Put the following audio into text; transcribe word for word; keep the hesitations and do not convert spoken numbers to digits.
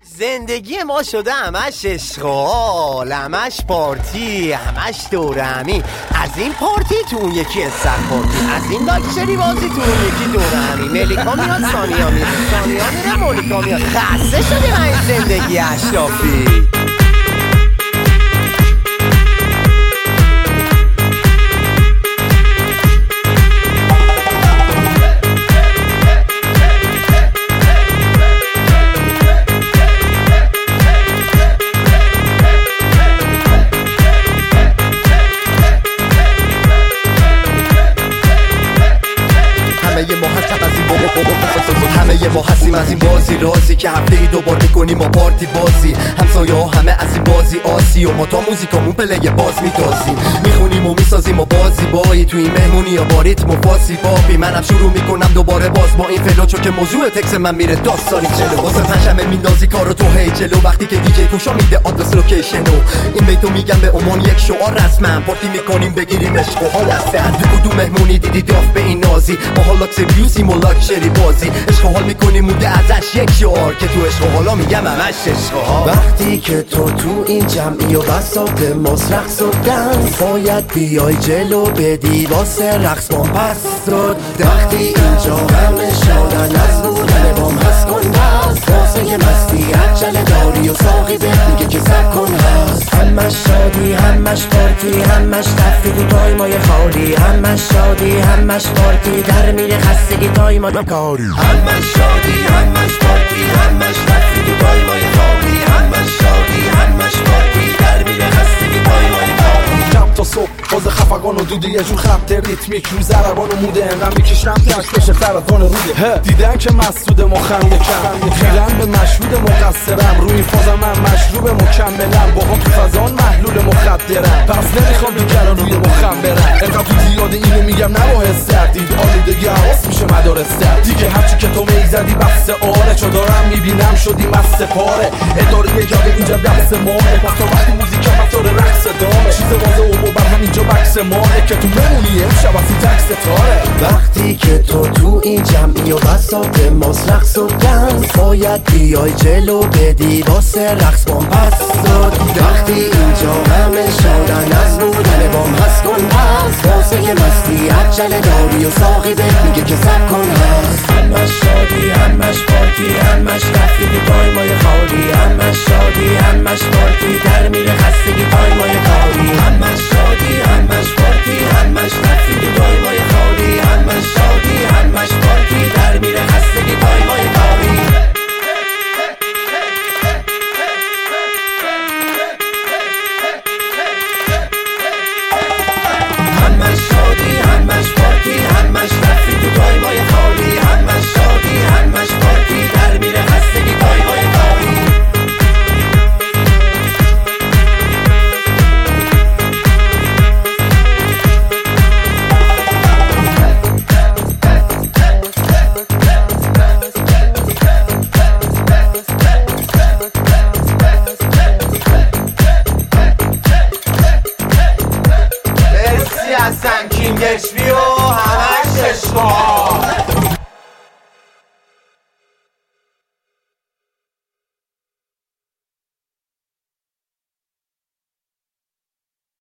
زندگی ما شده همش اشغال، همش پارتی، همش دورهمی. از این پارتی تو اون یکی استخبارتی، از این لاکچری بازی تو اون یکی دورهمی. ملیکا میاد ثانیا میاد، ثانیا میره ملیکا میاد. خسته شدیم این زندگی اشرافی. همه ما هستیم از این بازی رازی که هفته ای دوبار میکنیم ما پارتی بازی. همسایه ها همه از این بازی آسی و ما تا موزیکامون پلی باز میتازیم، میخونیم و میسازیم و بازی بایی تو این مهمونی یا با ریتم و فاسی بابی. منم شروع میکنم دوباره باز با این فلو، چون که موضوع تکس من میره داستانی چلو. واسه پنجشنبه میندازی کارو تو هی جلو، وقتی که دیجی کوشا میده آدرس لوکیشنو. این بیتو میگم به عنوان یک شعار رسما، پارتی میکنیم بگیریم عشق و حال از بعد. تو کدوم مهمونی دیدی داف به این نازی؟ ما حالا سریوسیم و لاکچری بازی. عشق و حال میکنیم مونده ازش یک شعار که تو عشق و حالا میگم همش عشق. وقتی که تو تو این جمعی و بساط ماست رقص و دنس، باید بیای جلو بدی واسه رقص بام پس داد. وقتی اینجا همه شادن از بودن بام هست کن هست، واسه یه مستی عجله داری و ساقی به میگه که سب کن هست. همش شادی همش پارتی، همش تفریح و تایمای خالی، همش شادی همش پارتی، در میره خستگی تایمای کاری. همش شادی همش پارتی، همش تفریح و تایمای خالی، همش شادی همش پارتی، در میره خستگی تایمای کاری. شب تا صبح باز خفقان و دوده یه جور خبت ریتمیک رو ضربان و موده انقدر میکشم ترش بشه فرطان روده. دیدن که مسعود مخم یکم خیرم به مشهود مقصرم، روی فازم من مشروب مکملم، با هم تو فضان محلول مخدرم، پس نمیخوام دیگران روی مخم برم. انقدر تو زیاده اینو میگم نباید سردید، آلودگی حواس میشه مدارس در دیگه. هرچی که تو میزدی بحث آره، چو دارم میبینم شدی مست پاره. اداره یه جاده اینجا دست ماه، پس تا وقتی موزیک هم رفتار رقص داره. چیز واضح و بر همینجا بکس ماه که تو بمونی امشب از این تکس تاره. وقتی که تو تو این جمعی و بساط ماست رقص و دنس، باید بیای جلو بدی واسه رقص بام پس داد. وقتی اینجا همه شادن از بودن بام هست کن هست، واسه یه مستی عجله داری و ساقی به میگه که سب کن هست. همش شادی همش پارتی، همش تفریح و تایمای خالی، همش شادی همش پارتی، در میره خستگی تایمای کاری. همش شادی همش پارتی، همش تفریح و تایمای خالی، همش شادی همش پارتی، در میره خستگی تایمای کاری. همش شادی همش پارتی، همش تفریح و تایمای خالی، همش شادی همش پارتی، در میره خستگی تایمای کاری. مرسی از سنکینگش